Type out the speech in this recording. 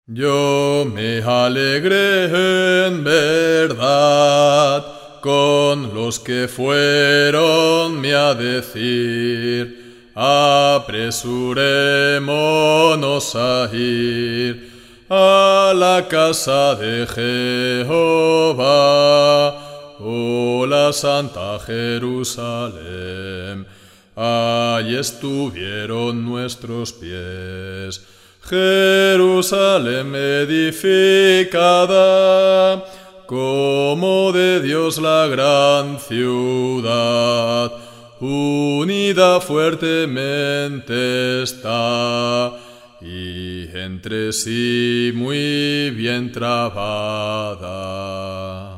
Yo me alegré en verdad con los que fueronme a decir, apresurémonos a ir a la casa de Jehová, oh la Santa Jerusalén. Allí estuvieron nuestros pies. Jerusalén edificada, como de Dios la gran ciudad, unida fuertemente está, y entre sí muy bien trabada.